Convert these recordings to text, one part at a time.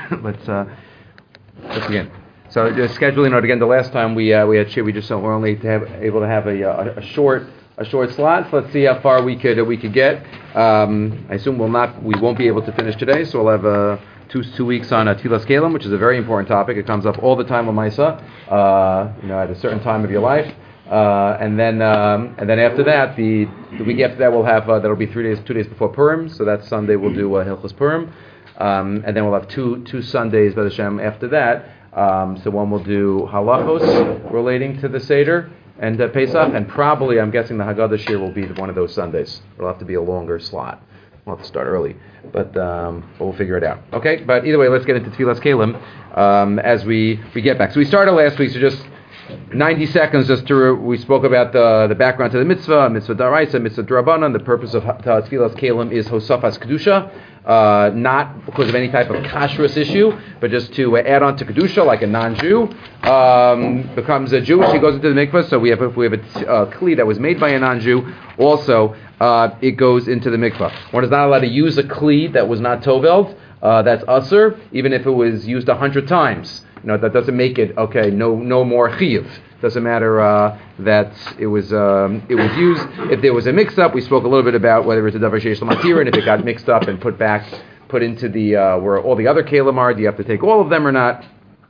let's begin. So just scheduling out again. The last time we had we just were only able to have a short slot. So let's see how far we could get. I assume we won't be able to finish today. So we'll have two weeks on Tfilas Kelim, which is a very important topic. It comes up all the time on Maisa, at a certain time of your life. And then after that, the week after that, we'll have that'll be 2 days before Purim. So that Sunday we'll do Hilchos Purim, and then we'll have two Sundays by the Shem after that. So one will do halachos relating to the Seder and Pesach, and probably I'm guessing the Haggadah Shir will be one of those Sundays. It'll have to be a longer slot. We'll have to start early, but we'll figure it out. Okay, but either way, let's get into Tfilas Kelim as we get back. So we started last week, so just 90 seconds we spoke about the background to the mitzvah daraisa, mitzvah drabanan. The purpose of Tfilas Kelim is Hosafas Kedusha, not because of any type of kashrus issue, but just to add on to Kedusha, like a non-Jew becomes a Jewish, he goes into the mikvah. So if we have a kli that was made by a non-Jew, also it goes into the mikvah. One is not allowed to use a kli that was not toveld, that's usur, even if it was used 100 times. That doesn't make it okay. No more chiyuv. Doesn't matter that it was used. If there was a mix-up, we spoke a little bit about whether it's a davar sheish l'matira, and if it got mixed up and put into the where all the other kelim are, do you have to take all of them or not?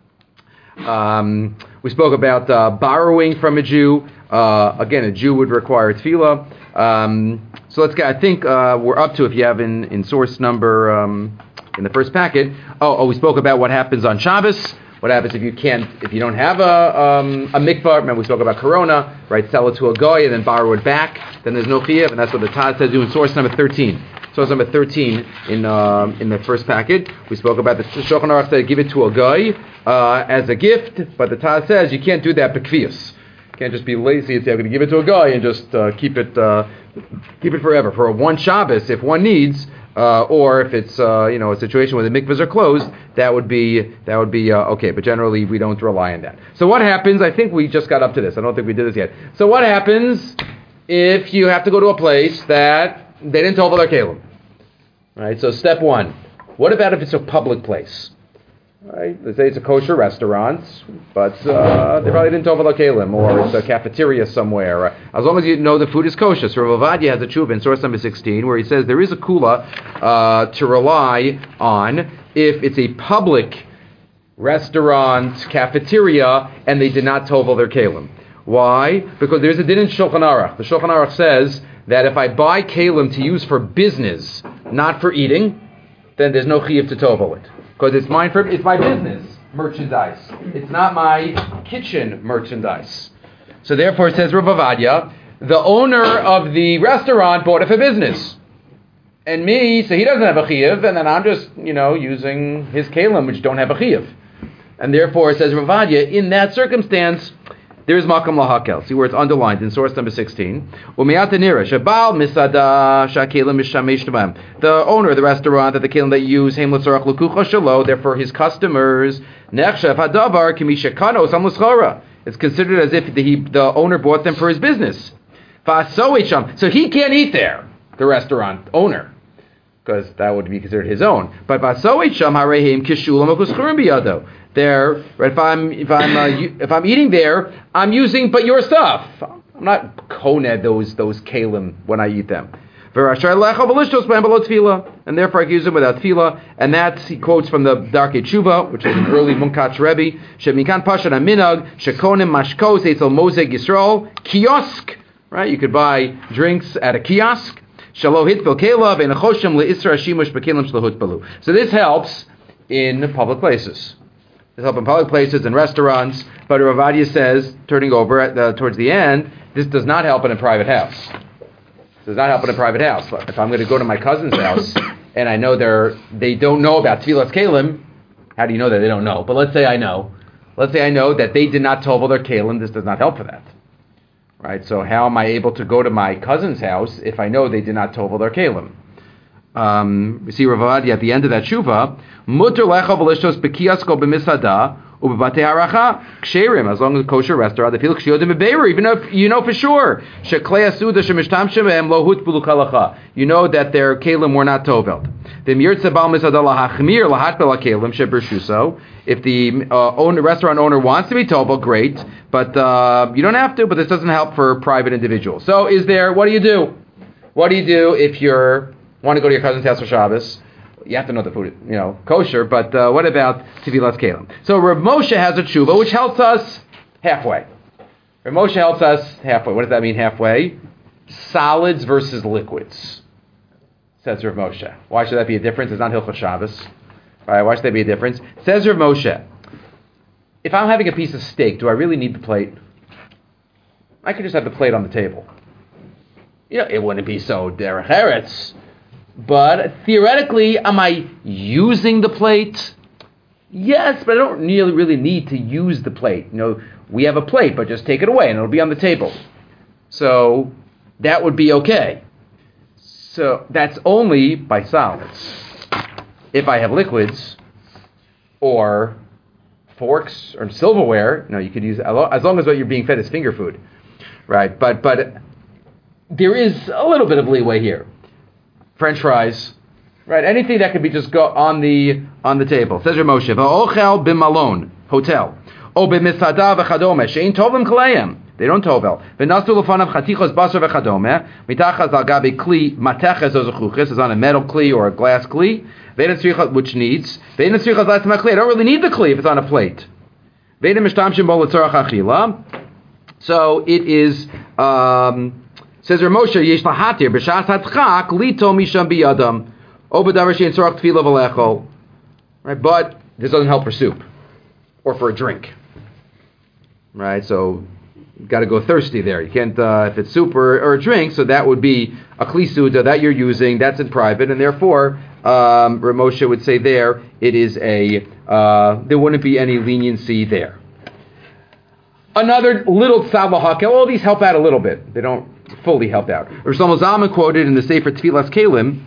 We spoke about borrowing from a Jew. Again, a Jew would require tefillah. So let's get. I think we're up to, if you have in source number in the first packet. We spoke about what happens on Shabbos. What happens if you don't have a mikvah? Remember we spoke about corona, right? Sell it to a goy and then borrow it back. Then there's no chiyuv, and that's what the Taz says. In source number 13. Source number 13 in the first packet. We spoke about the Shulchan Aruch said give it to a goy as a gift, but the Taz says you can't do that b'kfiyus. You can't just be lazy and say I'm going to give it to a guy and just keep it forever for one Shabbos if one needs. Or if it's a situation where the mikvahs are closed, that would be okay. But generally, we don't rely on that. So what happens? I think we just got up to this. I don't think we did this yet. So what happens if you have to go to a place that they didn't tell their kelim? Right. So step one. What about if it's a public place? Right. Let's say it's a kosher restaurant, but they probably didn't tell their kelim, or it's a cafeteria somewhere. As long as you know the food is kosher. So Rav Ovadia has a tshuva in source number 16 where he says there is a kula to rely on if it's a public restaurant, cafeteria, and they did not tovel their kelim. Why? Because there's a din in Shulchan Aruch. The Shulchan Aruch says that if I buy kelim to use for business, not for eating, then there's no chiyuv to tovel it. Because it's my business merchandise. It's not my kitchen merchandise. So therefore it says Rav Ovadia, the owner of the restaurant bought it for business. And me, so he doesn't have a chiyuv, and then I'm just, using his kelim, which don't have a chiyuv. And therefore it says Rav Ovadia, in that circumstance, there is makam lahakel. See where it's underlined in source number 16. The owner of the restaurant that the kelim that you use, therefore his customers, it's considered as if the owner bought them for his business. So he can't eat there, the restaurant owner, because that would be considered his own. But there, right, if I'm eating there, I'm using but your stuff. I'm not koned those kelim when I eat them. And therefore I can use them without tefillah. And that's, he quotes from the Darkei Tshuva, which is an early Munkach Rebbe. Shemikan Pashan Aminag Shekonim Mashkos Eitzel Moseg Yisrael Kiosk. Right, you could buy drinks at a kiosk. Shalohit Bilkelav and Choshem LeIsra Shimush Bekelim Shalahut Balu. So this helps in public places. This helps in public places and restaurants. But Rav Ovadia says, turning over towards the end, this does not help in a private house. Does not help in a private house. But if I'm going to go to my cousin's house and I know they don't know about Tfilas Kelim, how do you know that they don't know? But let's say I know. Let's say I know that they did not tovel their kelim. This does not help for that. Right? So how am I able to go to my cousin's house if I know they did not tovel their kelim? We see Rav Ovadia at the end of that tshuva, Mutter lecha v'lishtos bekiyasko b'misada Ubate haracha ksherim, as long as a kosher restaurant, they feel kshiyodim beberu, even if you know for sure sheklei asuda shemishtamshem behem lo hutbulu kalacha. You know that their kelim were not tovelt. The mirtza bal misada lahachmir lahatbel kelim shebershuso. If the restaurant owner wants to be tovelt, great, but you don't have to. But this doesn't help for private individuals. So, what do you do? What do you do if you want to go to your cousin's house for Shabbos? You have to know the food, kosher, but what about Tevilas Kalim? So Rav Moshe has a tshuva which helps us halfway. Rav Moshe helps us halfway. What does that mean, halfway? Solids versus liquids, says Rav Moshe. Why should that be a difference? It's not Hilchot Shabbos. All right, why should that be a difference? Says Rav Moshe, if I'm having a piece of steak, do I really need the plate? I could just have the plate on the table. It wouldn't be so derech eretz. But theoretically, am I using the plate? Yes, but I don't really need to use the plate. We have a plate, but just take it away and it'll be on the table. So that would be okay. So that's only by solids. If I have liquids or forks or silverware, you could use, as long as what you're being fed is finger food, right? But there is a little bit of leeway here. French fries, right? Anything that could be just go on the table. Says Rav Moshe, "Va'ochel b'malon, hotel, o b'misada v'chadome she'in tovim kaleim." They don't tovel. V'nasu l'fanav chatichos basar v'chadome mitachas al gabi kli mateches o zechuches is on a metal kli or a glass kli. V'ein tzricha which needs v'ein tzricha l'asma kli. I don't really need the kli if it's on a plate. V'ein mishtamshim bo l'tzorach achila. So it is. Says Rav Moshe, Yesh lahatir b'shas hatchak lito misham biyadam o b'davar she'en tzorach tefila v'lechol. Right, but this doesn't help for soup or for a drink. Right, so you've got to go thirsty there. You can't if it's soup or a drink. So that would be a kli suda that you're using. That's in private, and therefore Rav Moshe would say there it is there wouldn't be any leniency there. Another little tzav lahakel. All these help out a little bit. They don't fully help out. Rav Shlomo Zalman quoted in the Sefer Tevilas Kalim,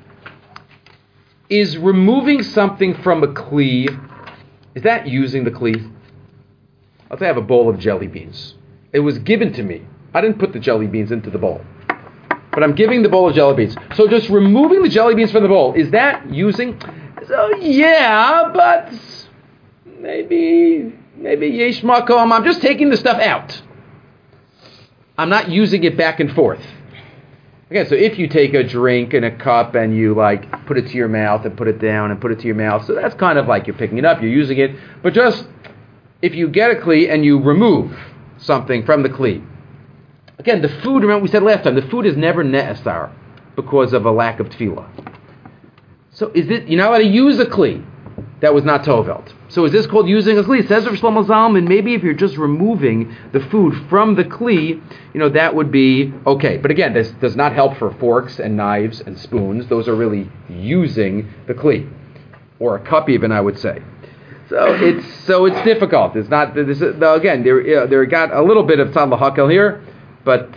is removing something from a kli, is that using the kli? Let's say I have a bowl of jelly beans. It was given to me. I didn't put the jelly beans into the bowl. But I'm giving the bowl of jelly beans. So just removing the jelly beans from the bowl, is that using? So yeah, but maybe yesh makom. I'm just taking the stuff out. I'm not using it back and forth. Okay, so if you take a drink in a cup and you put it to your mouth and put it down and put it to your mouth, so that's kind of like you're picking it up, you're using it. But just if you get a kli and you remove something from the kli, again, the food, remember we said last time, the food is never ne'asar because of a lack of tefillah. So you're not allowed to use a kli that was not tovelt. So is this called using a kli? Says Rav Shlomo Zalman, maybe if you're just removing the food from the kli, that would be okay. But again, this does not help for forks and knives and spoons. Those are really using the kli, or a cup even, I would say. So it's difficult. It's not again. There got a little bit of tzad lahakel here, but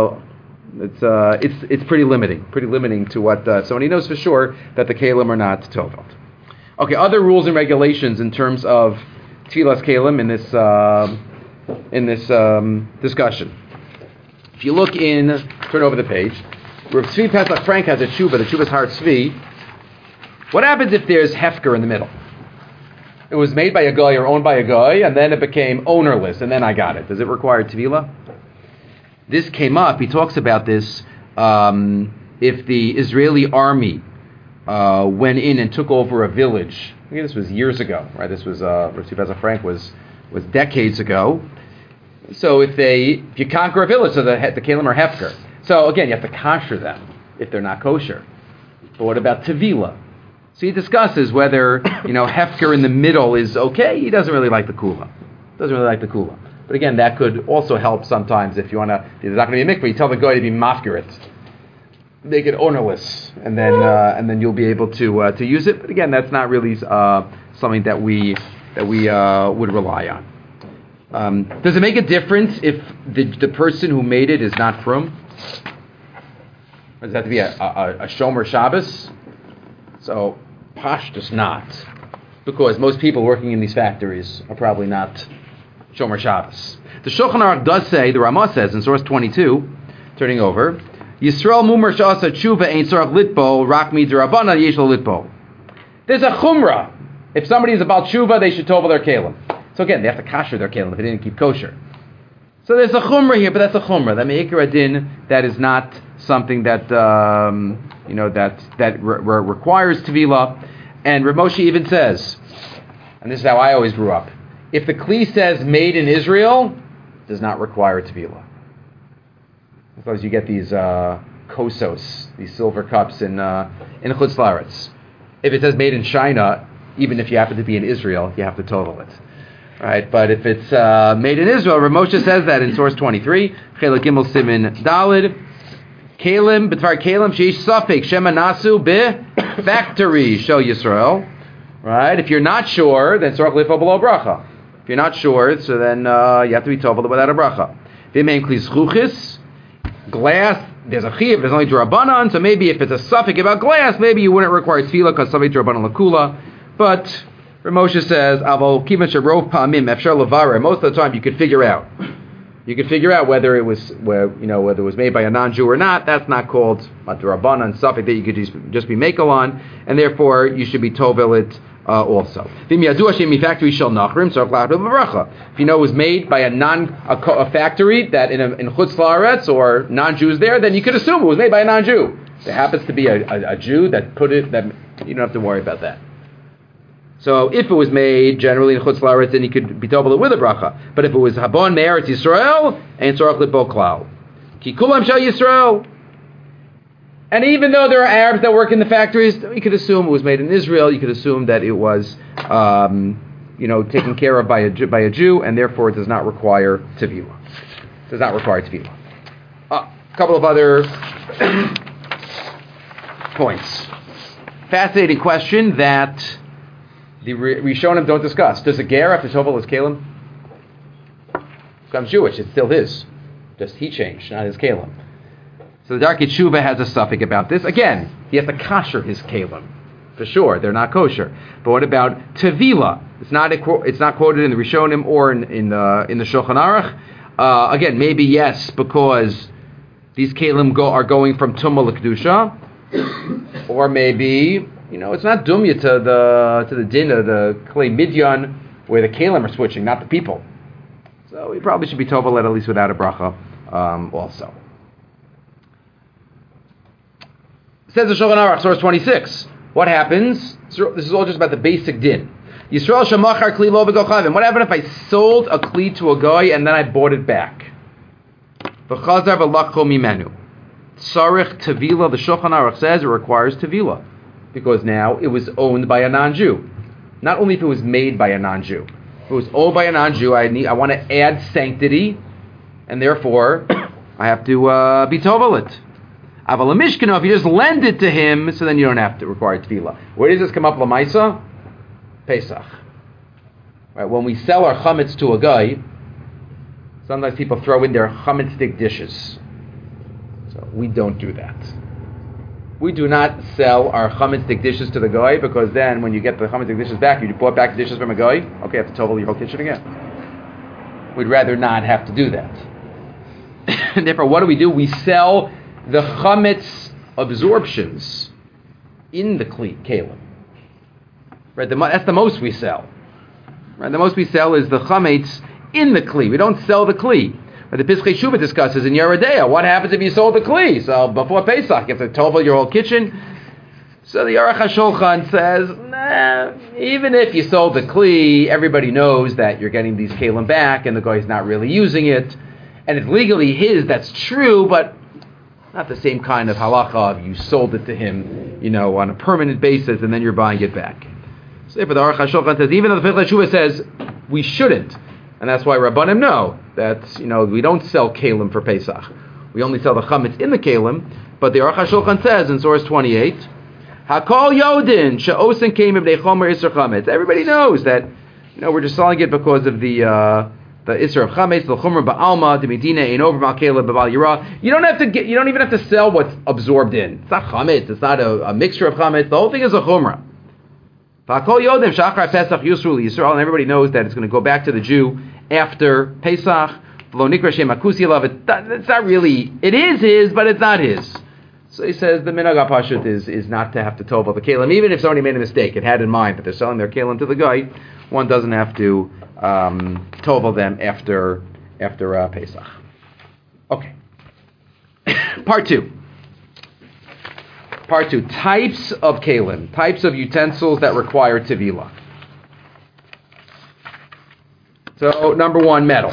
it's pretty limiting to what somebody knows for sure that the kalim are not tovelt. Okay, other rules and regulations in terms of Tevilas Kalim in this discussion. If you look turn over the page, Rav Tzvi Pesach Frank has a tshuva, the tshuva's Har Tzvi. What happens if there's hefker in the middle? It was made by a guy or owned by a guy, and then it became ownerless, and then I got it. Does it require Tevilah? This came up, he talks about this, if the Israeli army went in and took over a village. I think this was years ago, right? This was Rav Tzvi Pesach Frank was decades ago. So if you conquer a village, so the kalim are hefker. So again, you have to kosher them if they're not kosher. But what about tevilah? So he discusses whether hefker in the middle is okay. He doesn't really like the kula. But again, that could also help sometimes if you want to. There's not going to be a mikveh. You tell the guy to be mafkirit. Make it ownerless, and then you'll be able to use it. But again, that's not really something that we would rely on. Does it make a difference if the person who made it is not from? Does that have to be a Shomer Shabbos? So Pashtus not. because most people working in these factories are probably not Shomer Shabbos. The Shulchan Aruch does say, the Ramah says in source 22, turning over, Yisrael Mumar Sha'asa Tshuva Ein Tzarach Litbo Rak Midrabana Yesh Lo Litbo. There's a chumrah. If somebody is about tshuva, they should tovel their kalim. So again, they have to kasher their kalim if they didn't keep kosher. So there's a chumrah here, but that's a chumrah. That me'ikar adin, that is not something that requires tevilah. And Rav Moshe even says, and this is how I always grew up, if the kli says made in Israel, it does not require tevilah. Because you get these kosos, these silver cups in Chutz La'aretz. If it says made in China, even if you happen to be in Israel, you have to total it. Right? But if it's made in Israel, Rav Moshe says that in source 23, Chelek Gimel Simin Dalid, Kalim, B'tvar Kalim, Sheish Safek, Shema Nasu, Be, Factory, Shel Yisrael. Right? If you're not sure, then Sorach Lifo below Bracha. If you're not sure, so then you have to be told without a Bracha. V'mein Kli Zchuchis, glass, there's a chiyuv, there's only drabanan, so maybe if it's a suffix about glass, maybe you wouldn't require tefillah because somebody drabanan lakula. But Rav Moshe says, "Avol kivan sherov pa'amim efshar levarer." Most of the time, you could figure out. You could figure out whether it was whether it was made by a non-Jew or not. That's not called a drabanan suffix that you could just be makel on, and therefore you should be tovel it also. If you know it was made by a factory that in Chutz La'aretz or non-Jews there, then you could assume it was made by a non-Jew. There happens to be a Jew that put it, that you don't have to worry about that. So if it was made generally in Chutz La'aretz, then you could be told it with a bracha. But if it was Habon Me'eretz Yisrael, and Tzorach Lipo Klal. Ki Kulam Shel Yisrael. And even though there are Arabs that work in the factories, you could assume it was made in Israel. You could assume that it was, taken care of by a Jew, and therefore it does not require tevilah. Does not require tevilah. A couple of other points. Fascinating question that the Rishonim don't discuss. Does a ger have to tovel his kalim? Becomes Jewish. It's still his. Just he changed, not his kalim. So the Darkei Tshuva has a suffix about this. Again, he has to kasher his kalim. For sure, they're not kosher. But what about tevilah? It's not quoted in the Rishonim or in the Shulchan Aruch. Again, maybe yes, because these kalim are going from tumah l'kedusha, or maybe it's not dumya to the din of the klei midyan where the kalim are switching, not the people. So we probably should be tovel at least without a bracha also. Says the Shulchan Aruch, source 26. What happens? This is all just about the basic din. Yisrael shemachar kli lo v'gochavim. What happened if I sold a kli to a guy and then I bought it back? V'chazar v'lakcho mimenu. Tzarich tevilah. The Shulchan Aruch says it requires tevilah because now it was owned by a non-Jew. Not only if it was made by a non-Jew. If it was owned by a non-Jew, I want to add sanctity, and therefore I have to be tovel it. Aval Mishkano, if you just lend it to him, so then you don't have to require tefillah. Where does this come up, Lamaisa? Pesach. Right, when we sell our chametz to a guy, sometimes people throw in their chametz stick dishes. So we don't do that. We do not sell our chametz stick dishes to the guy, because then when you get the chametz stick dishes back, you bought back the dishes from a guy, okay, you have to tovel your whole kitchen again. We'd rather not have to do that. And therefore, what do? We sell the chametz absorptions in the kalim. Right, that's the most we sell. Right, the most we sell is the chametz in the kli. We don't sell the kli. But the Pischei Shuvah discusses in Yeridea, what happens if you sold the kli? So before Pesach, you have to tovel your whole kitchen. So the Aruch HaShulchan says, even if you sold the kli, everybody knows that you're getting these kalim back, and the guy's not really using it, and it's legally his. That's true, but not the same kind of halacha of you sold it to him, on a permanent basis, and then you're buying it back. So if the Aruch HaShulchan says, even though the Pischei Shuvah says we shouldn't, and that's why Rabbanim know that we don't sell kalim for Pesach. We only sell the chametz in the kalim. But the Aruch HaShulchan says in source 28, Hakol Yodin she'osin came ibnei chomer isur chametz. Everybody knows that we're just selling it because of the isur of chametz, the chomer ba'alma, the medina ein over malkela b'bal yira. You don't even have to sell what's absorbed in. It's not chametz. It's not a mixture of chametz. The whole thing is a chumrah. V'akol yodem shachar Pesach yusru liyisrael, and everybody knows that it's going to go back to the Jew after Pesach. V'lo nikra shem akusi alav. It's not really. It is his, but it's not his. So he says the minhag hapashut is not to have to tovel the kelim, even if somebody made a mistake. It had in mind that they're selling their kelim to the guy. One doesn't have to tovel them after Pesach. Okay. Part two. Types of kelim, types of utensils that require tevilah. So number one, metal.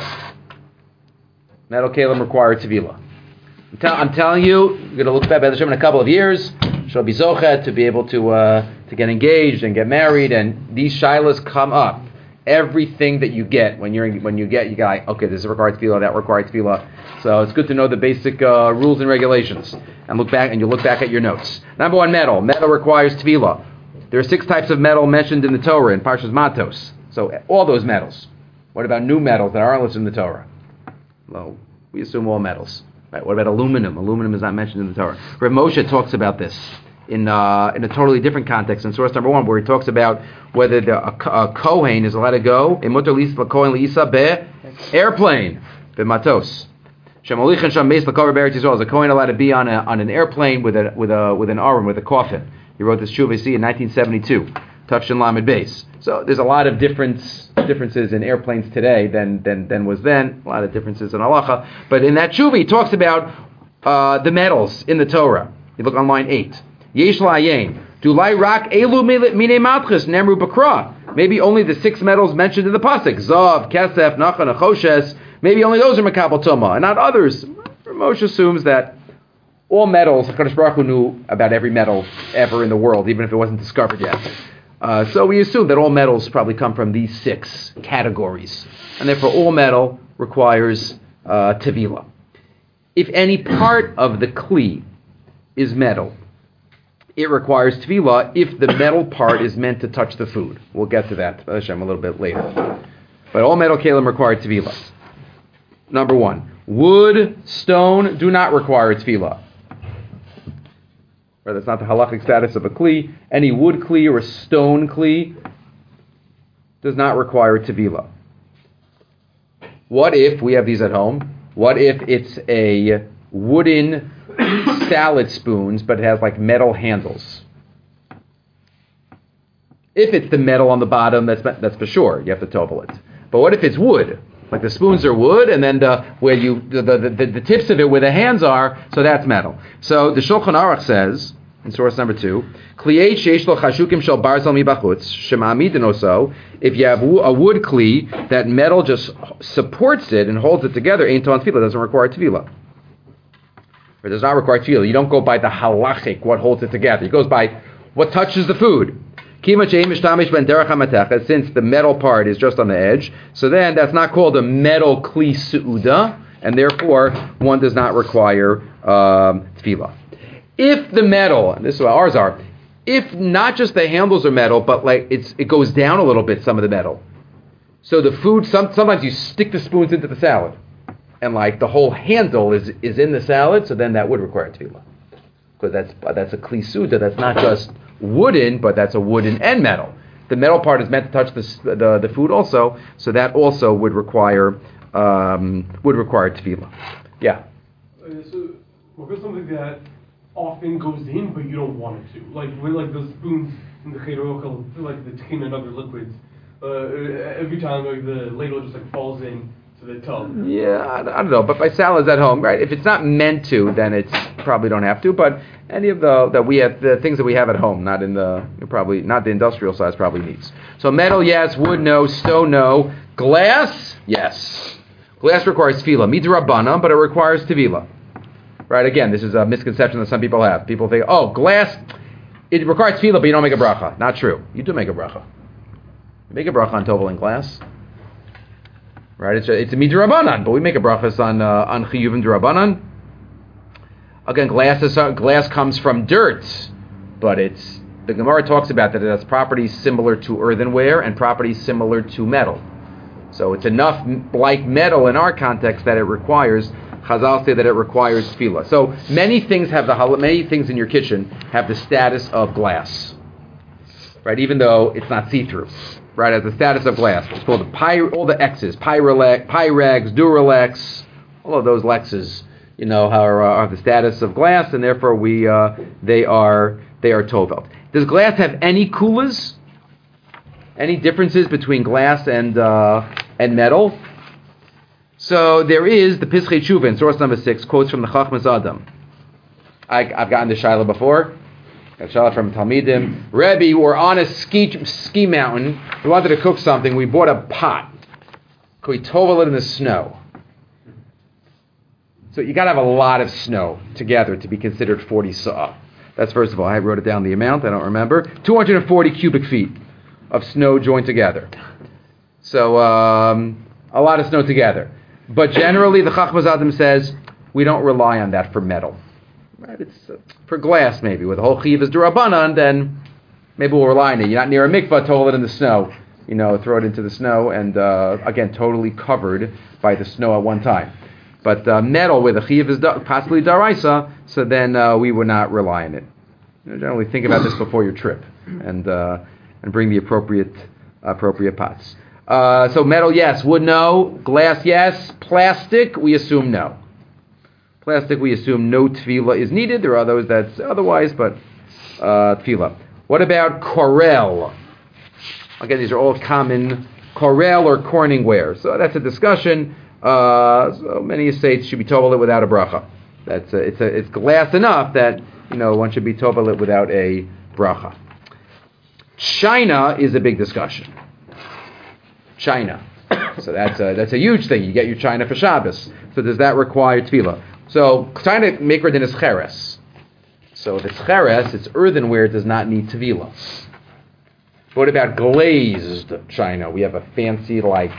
Metal kelim require tevilah. I'm telling you, you're going to look back at in a couple of years. She'll be zochet to be able to get engaged and get married, and these shilas come up. Everything that you get when you get like, okay, this requires tefillah, that requires tefillah. So it's good to know the basic rules and regulations, and look back at your notes. Number one, metal. Metal requires tefillah. There are 6 types of metal mentioned in the Torah in Parshas Matos. So all those metals. What about new metals that aren't listed in the Torah? Well, we assume all metals. Right? What about aluminum? Aluminum is not mentioned in the Torah. Rav Moshe talks about this in a totally different context in source number 1, where he talks about whether a Kohen is allowed to go in Mutar Lisva Kohen Liisa be airplane be matos. Shemolichin Sham Meis Lakaver Beretz Yisrael. Is a Kohen allowed to be on an airplane with an aron, with a coffin? He wrote this Shuvah in 1972. Tufshin Lamed Beis. So there's a lot of differences in airplanes today than was then. A lot of differences in halacha. But in that Shuvah, he talks about the metals in the Torah. You look on line 8. Yesh la'ayin. Dulai rak elu mine matchis nemru bakra. Maybe only the 6 metals mentioned in the pasuk. Zav, kesef, nachan, achoshes. Maybe only those are makabel tuma, and not others. Moshe assumes that all metals, HaKadosh Baruch Hu knew about every metal ever in the world, even if it wasn't discovered yet. So we assume that all metals probably come from these 6 categories, and therefore all metal requires tevilah. If any part of the kli is metal, it requires tevilah if the metal part is meant to touch the food. We'll get to that, Hashem, a little bit later. But all metal kelim require tevilah. Number 1, wood, stone do not require tevilah. Right, that's not the halachic status of a kli. Any wood kli or a stone kli does not require tevilah. What if we have these at home? What if it's a wooden salad spoons, but it has like metal handles? If it's the metal on the bottom, that's for sure. You have to tovel it. But what if it's wood? Like the spoons are wood, and then the tips of it where the hands are, so that's metal. So the Shulchan Aruch says in source number 2, Kliyei sheish lo chashukim shel barzal mibachutz shema'amidin oso. If you have a wood kli that metal just supports it and holds it together, ein ton tefillah, doesn't require tevilah. It does not require tevilah. You don't go by the halachic, what holds it together. It goes by what touches the food. Since the metal part is just on the edge, so then that's not called a metal kli su'uda, and therefore one does not require tevilah. If the metal, and this is what ours are, if not just the handles are metal, but like it goes down a little bit, some of the metal. So the food, sometimes you stick the spoons into the salad, and like the whole handle is in the salad, so then that would require tevilah. Because that's a kli su'uda, that's not just wooden, but that's a wooden and metal. The metal part is meant to touch the food also, so that also would require tevilah. Yeah. So what if something that often goes in, but you don't want it to, like those spoons in the cheder ochel, like the tchina and other liquids. Every time like the ladle just like falls in to the tub. Yeah, I don't know, but by salads at home, right? If it's not meant to, then it's probably don't have to. But any of the things that we have at home, not the industrial size, probably needs. So metal, yes. Wood, no. Stone, no. Glass, yes. Glass requires tefillah, midrabanan, but it requires tevilah. Right? Again, this is a misconception that some people have. People think, oh, glass, it requires tefillah, but you don't make a bracha. Not true. You do make a bracha. You make a bracha on tovel and glass. Right? It's a midrabanan, but we make a brachas on chiyuvim drabanan. Again, glass comes from dirt, but the Gemara talks about that it has properties similar to earthenware and properties similar to metal. So it's enough like metal in our context that it requires, Chazal say that it requires tefillah. So many things in your kitchen have the status of glass. right? Even though it's not see-through, right? As the status of glass, it's called all the X's, Pyrex, Duralex, all of those Lexes, are the status of glass, and therefore they are tovelt. Does glass have any kulas? Any differences between glass and metal? So there is the Pischei Tshuva in source number 6, quotes from the Chachmas Adam. I've gotten the Shaila before. Got Shaila from Talmidim. Rebbe, we're on a ski mountain. We wanted to cook something. We bought a pot. Could we tovel it in the snow? So you got to have a lot of snow together to be considered 40 sa'ah. That's first of all. I wrote it down the amount. I don't remember. 240 cubic feet of snow joined together. So a lot of snow together. But generally, the Chachmas Adam says we don't rely on that for metal. Right? It's for glass maybe. With the whole chiv is d'Rabbanan, then maybe we'll rely on it. You're not near a mikvah, tovel it in the snow. Throw it into the snow, and again, totally covered by the snow at one time. But metal, where the chiv is possibly daraisa, so then we would not rely on it. Generally, think about this before your trip, and bring the appropriate pots. So metal, yes. Wood, no. Glass, yes. Plastic, we assume no. Plastic, we assume no tefillah is needed. There are those that's otherwise, but tefillah. What about Corel? Again, these are all common Corel or Corning ware. So that's a discussion. So many say it should be tovel without a bracha. It's glass enough that one should be tovel without a bracha. China is a big discussion. China. So that's a huge thing. You get your china for Shabbos. So does that require tefillah? So china maker din is cheres. So if it's cheres, it's earthenware, it does not need tefillah. What about glazed china? We have a fancy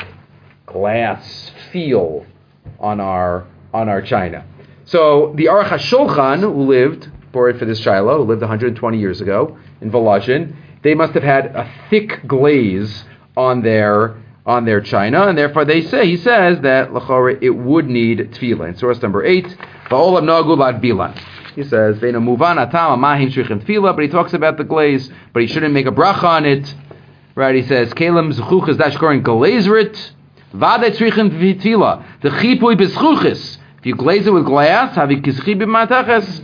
glass feel on our china. So the Aruch HaShulchan, who lived for this Shiloh, who lived 120 years ago in Volozhin, they must have had a thick glaze on their china, and therefore he says that l'chora it would need tefillah. In source number 8, va'olam nagu lad bilan. He says ve'no muvan atam amahim shrichim tefillah, but he talks about the glaze, but he shouldn't make a bracha on it, right? He says kelim zchuchas dashkorin glazrit vade tzrichim tefillah the chipui b'zchuchas. If you glaze it with glass, havi kizchi b'matachas.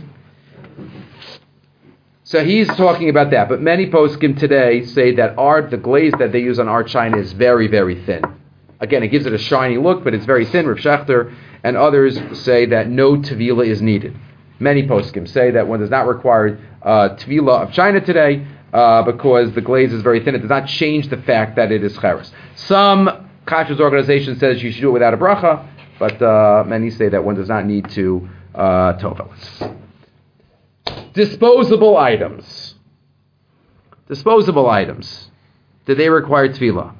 So he's talking about that, but many poskim today say that the glaze that they use on our china is very, very thin. Again, it gives it a shiny look, but it's very thin. Rav Shechter and others say that no tevilah is needed. Many poskim say that one does not require tevilah of china today because the glaze is very thin. It does not change the fact that it is cheres. Some kashrus organization says you should do it without a bracha, but many say that one does not need to tovel it. Disposable items. Do they require tefillah?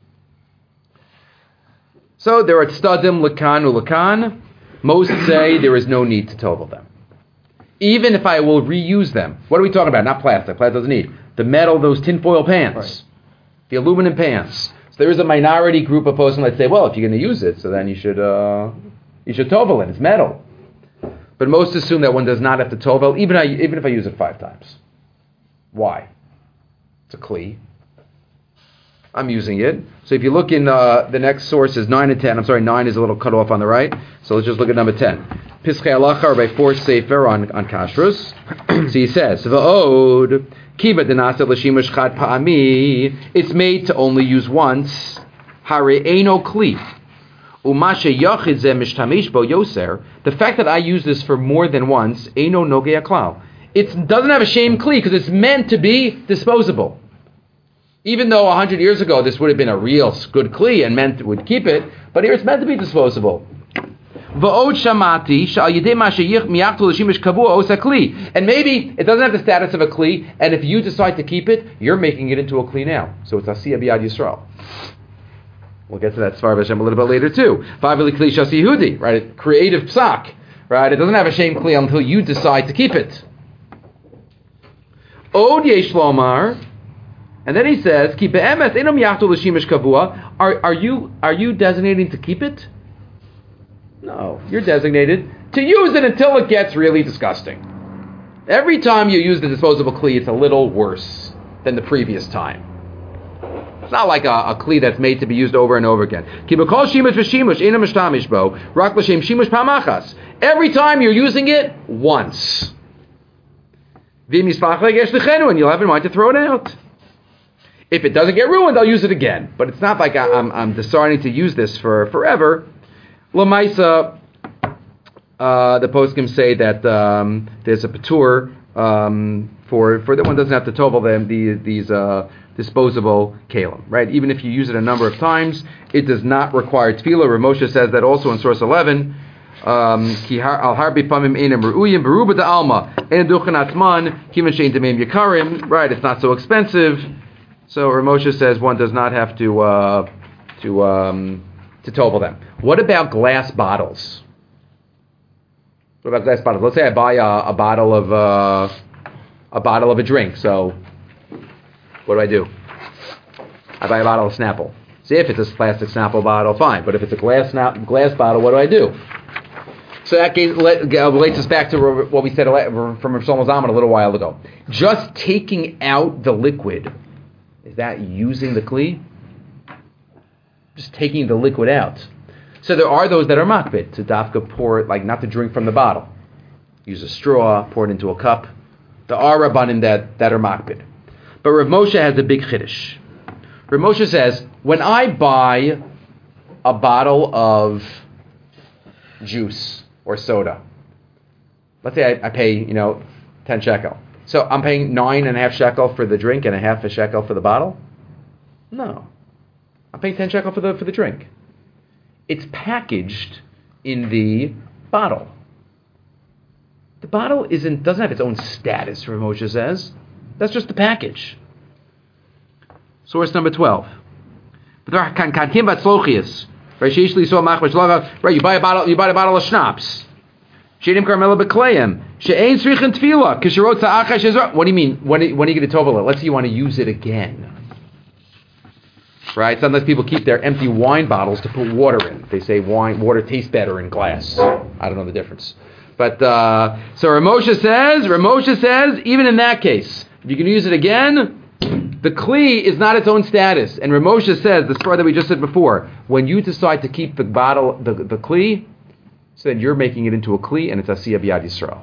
So there are tzadim, lakan, ulakan. Most say there is no need to tovel them. Even if I will reuse them. What are we talking about? Not plastic. Plastic doesn't need. The metal, those tinfoil pans. Right. The aluminum pans. So there is a minority group of poskim that say, well, if you're going to use it, so then you should tovel it. It's metal. But most assume that one does not have to tovel, even if I use it 5 times. Why? It's a kli. I'm using it. So if you look in the next sources, 9 and 10. I'm sorry, 9 is a little cut off on the right. So let's just look at number 10. Pischei Halacha by 4 Sefer on kashrus. So he says, V'od kiba denasa l'shimush chad pa'ami. It's made to only use once. Hare eino kli. The fact that I use this for more than once, eino nogei klal. It doesn't have a shame kli because it's meant to be disposable. Even though 100 years ago this would have been a real good kli and would keep it, but here it's meant to be disposable. And maybe it doesn't have the status of a kli, and if you decide to keep it, you're making it into a kli now. So it's asiyah b'yad Yisrael. We'll get to that Svar Hashem a little bit later too. Right? Creative psak. Right? It doesn't have a shame kli until you decide to keep it. Od yesh lomar, and then he says, "Ki be'emes enom yachtu l'shimish kavua." Are you designating to keep it? No, you're designated to use it until it gets really disgusting. Every time you use the disposable kli, it's a little worse than the previous time. It's not like a kli that's made to be used over and over again. Every time you're using it, once. And you'll have in mind to throw it out. If it doesn't get ruined, I'll use it again. But it's not like I'm deciding to use this for forever. Lamaisa, the poskim say that there's a patur for that one doesn't have to tovel them these disposable kalim, right? Even if you use it a number of times, it does not require tefillah. Rav Moshe says that also in source 11. Right, it's not so expensive. So Rav Moshe says one does not have to tovel them. What about glass bottles? What about glass bottles? Let's say I buy a bottle of a drink. So what do? I buy a bottle of Snapple. See, if it's a plastic Snapple bottle, fine. But if it's a glass bottle, what do? So that relates us back to what we said from Rav Shlomo Zalman a little while ago. Just taking out the liquid, is that using the kli? Just taking the liquid out. So there are those that are makbid, to dafka pour it, like not to drink from the bottle. Use a straw, pour it into a cup. There are rabbanim that are makbid. But Rav Moshe has a big chiddush. Rav Moshe says, when I buy a bottle of juice or soda, let's say I pay 10 shekel. So I'm paying 9.5 shekel for the drink and a half a shekel for the bottle? No. I'm paying 10 shekel for the drink. It's packaged in the bottle. The bottle doesn't have its own status, Rav Moshe says. That's just the package. Source number 12. Right, you buy a bottle of schnapps. What do you mean? When are you going to tovel it? Let's say you want to use it again. Right? Sometimes people keep their empty wine bottles to put water in. They say water tastes better in glass. I don't know the difference. But so Rav Moshe says, even in that case, if you can use it again, the kli is not its own status. And Rav Moshe says, the story that we just said before, when you decide to keep the bottle, the kli, so then you're making it into a kli, and it's asiyah b'yad Yisrael.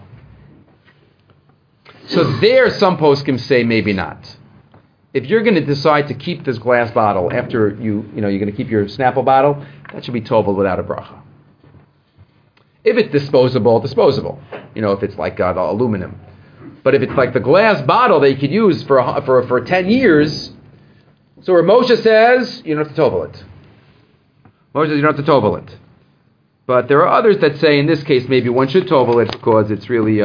So there, some poskim say maybe not. If you're going to decide to keep this glass bottle after you're going to keep your Snapple bottle, that should be tovel without a bracha. If it's disposable. If it's like aluminum. But if it's like the glass bottle that you could use for 10 years, so where Moshe says, you don't have to tovel it. Moshe says you don't have to tovel it. But there are others that say in this case maybe one should tovel it because it's really,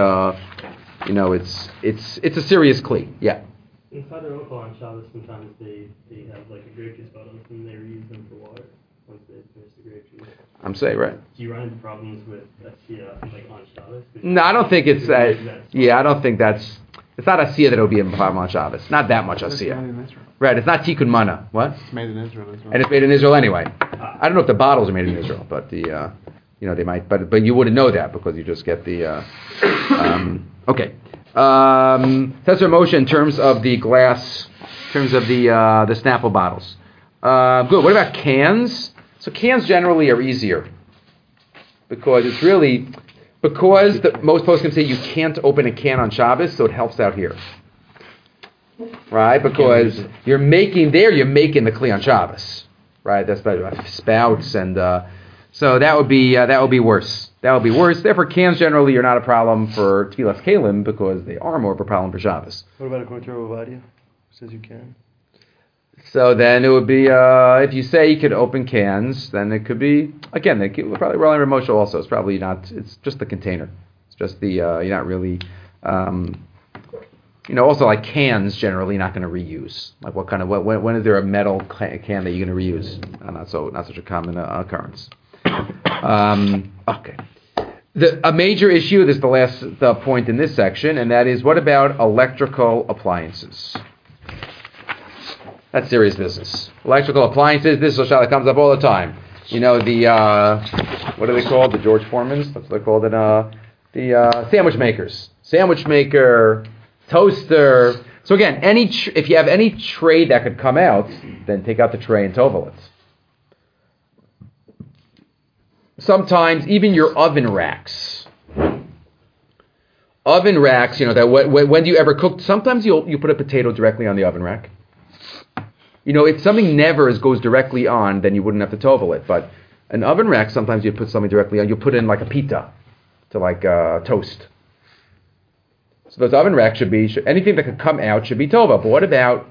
it's a serious kli. Yeah. In Father Ocho on Shabbos, sometimes they have like a grape juice bottle and they reuse them for water once they finish the grape juice. I'm saying, right. Do you run into problems with asiyah like on Shabbos? No, I don't think it's I don't think it's not asiyah that will be in on Shabbos. Not that much asiyah. Right, it's not tikkun mana. What? It's made in Israel as well. And it's made in Israel anyway. I don't know if the bottles are made in Israel, but they might. But you wouldn't know that because you just get the. Okay. Says Rav Moshe in terms of the glass, in terms of the Snapple bottles. Good. What about cans? So cans generally are easier because it's really most posts can say you can't open a can on Shabbos, so it helps out here, right? Because you're making the kli on Shabbos, right? That's better. Spouts and so that would be worse. That would be worse. Therefore, cans generally are not a problem for Tfilas Kalim because they are more of a problem for Shabbos. What about according to Rav Ovadia? Says you can. So then it would be, if you say you could open cans, then it could be, again, probably rolling Rav Moshe also. It's probably not, it's just the container. It's just the, you're not really, also like cans generally you're not going to reuse. Like when is there a metal can that you're going to reuse? Not such a common occurrence. Okay. A major issue, this is the last point in this section, and that is what about electrical appliances? That's serious business. Electrical appliances, this is a shot that comes up all the time. What are they called? The George Foremans? That's what they're called. The sandwich makers. Sandwich maker, toaster, So again, if you have any tray that could come out, then take out the tray and tovel it. Sometimes even your oven racks. Oven racks, that when do you ever cook? Sometimes you put a potato directly on the oven rack. If something never goes directly on, then you wouldn't have to tovel it. But an oven rack, sometimes you put something directly on. You put in like a pita to toast. So those oven racks should be anything that could come out should be tova. But what about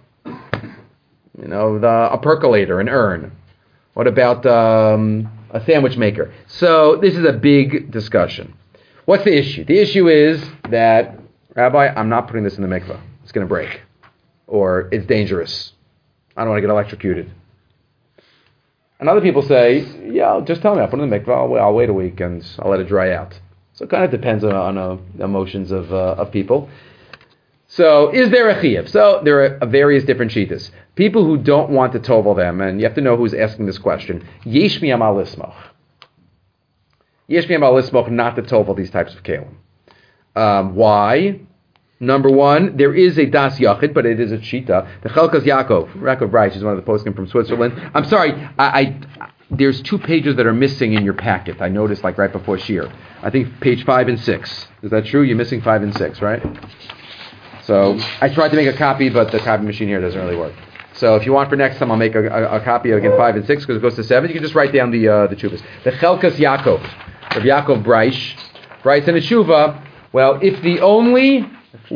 a percolator, an urn? What about a sandwich maker? So this is a big discussion. What's the issue? The issue is that, Rabbi, I'm not putting this in the mikveh. It's going to break. Or it's dangerous. I don't want to get electrocuted. And other people say, yeah, just tell me. I'll put it in the mikveh. I'll wait a week and I'll let it dry out. So it kind of depends on the emotions of people. So is there a chiyuv? So there are various different shittas. People who don't want to tovel them, and you have to know who's asking this question. Yesh miyam al lismoch. Yesh miyam al lismoch not to tovel these types of kelim. Why? Number one, there is a das yachid, but it is a shita. The Chelkas Yaakov Reich is one of the poskim from Switzerland. I'm sorry, there's 2 pages that are missing in your packet. I noticed right before Shir. I think page 5 and 6. Is that true? You're missing 5 and 6, right? So I tried to make a copy, but the copy machine here doesn't really work. So if you want for next time, I'll make a copy of, again, 5 and 6, because it goes to 7. You can just write down the tshuvas. The Chelkas Yaakov, of Yaakov Breich, writes in a tshuva, well, if the only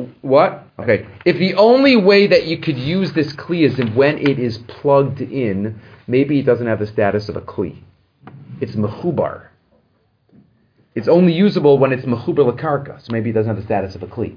way that you could use this kli is when it is plugged in, maybe it doesn't have the status of a kli. It's mechubar. It's only usable when it's mechubar lekarka, so maybe it doesn't have the status of a kli.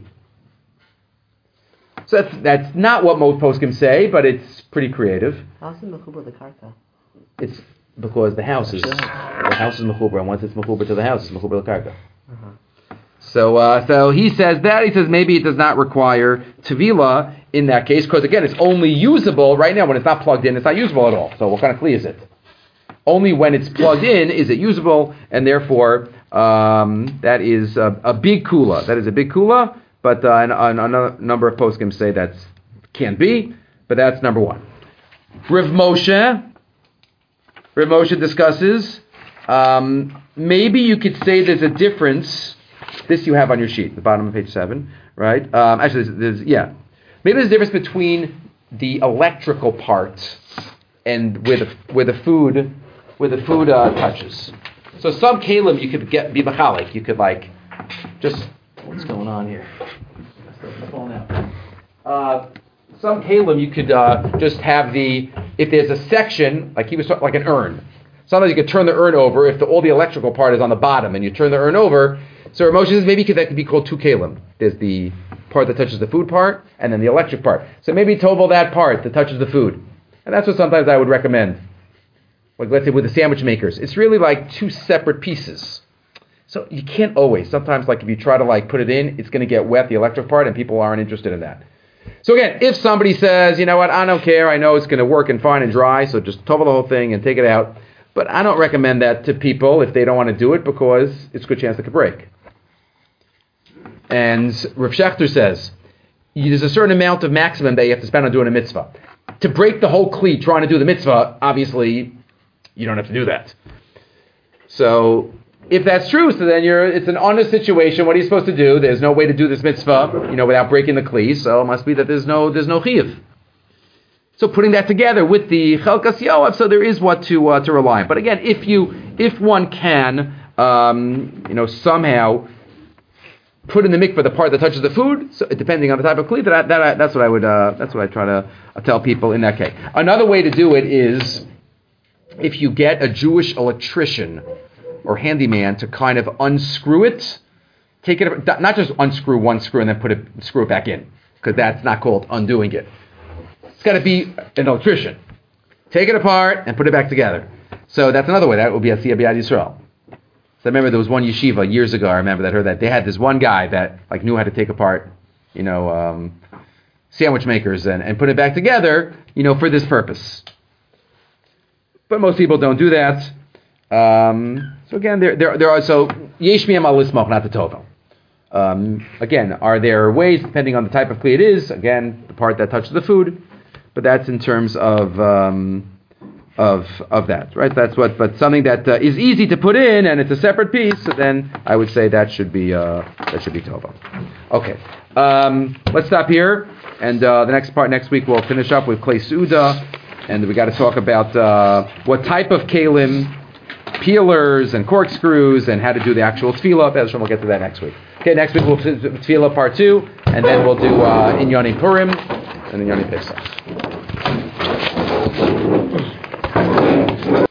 So that's not what most poskim say, but it's pretty creative. How's it mechubar lekarka? It's because the house is mechubar, and once it's mechubar to the house, it's mechubar lekarka. Uh-huh. So he says that. He says maybe it does not require tevila in that case, because again, it's only usable right now when it's not plugged in. It's not usable at all. So what kind of kli is it? Only when it's plugged in is it usable, and therefore that is a big kula. That is a big kula, but a number of poskim say that can't be. But that's number one. Rav Moshe discusses maybe you could say there's a difference. This you have on your sheet, the bottom of page 7, right? Actually, maybe there's a difference between the electrical part and where the food touches. So some kalim you could be machalik. You could just what's going on here? Stuff's falling out. Some kalim you could just have if there's a section like he was talking, like an urn. Sometimes you could turn the urn over if all the electrical part is on the bottom, and you turn the urn over. So Moshe says maybe that could be called 2 kalim. There's the part that touches the food part, and then the electric part. So maybe tovel that part that touches the food. And that's what sometimes I would recommend. Like let's say with the sandwich makers. It's really like 2 separate pieces. So you can't always. Sometimes if you try to put it in, it's going to get wet, the electric part, and people aren't interested in that. So again, if somebody says, you know what, I don't care, I know it's going to work and fine and dry, so just tovel the whole thing and take it out. But I don't recommend that to people if they don't want to do it because it's a good chance it could break. And Rav Shechter says, there's a certain amount of maximum that you have to spend on doing a mitzvah. To break the whole kli trying to do the mitzvah, obviously, you don't have to do that. So, if that's true, so then it's an honest situation. What are you supposed to do? There's no way to do this mitzvah, without breaking the kli, so it must be that there's no chiyuv. So putting that together with the Chelkas Yoav, so there is what to rely on. But again, if one can, somehow put in the mikveh the part that touches the food, so depending on the type of kli, that's what I try to tell people in that case. Another way to do it is if you get a Jewish electrician or handyman to kind of unscrew it, take it, not just unscrew one screw and then screw it back in, because that's not called undoing it. It's got to be an electrician. Take it apart and put it back together. So that's another way. That would be a Siyah B'Yad Yisrael. So I remember there was one yeshiva years ago. I remember that heard that they had this one guy that knew how to take apart, sandwich makers and put it back together, for this purpose. But most people don't do that. So again, there are yesh miyam al lismoch, not the tovel. Again, are there ways, depending on the type of kli it is, again, the part that touches the food, but that's in terms of that, right? That's what, but something that is easy to put in and it's a separate piece, so then I would say that should be tova. Okay, let's stop here, and the next part next week we'll finish up with klei suda, and we got to talk about what type of kalim, peelers and corkscrews, and how to do the actual tefillah. We'll get to that next week. Okay, next week we'll do tefillah part 2, and then we'll do Inyani Purim and Inyani Pesach.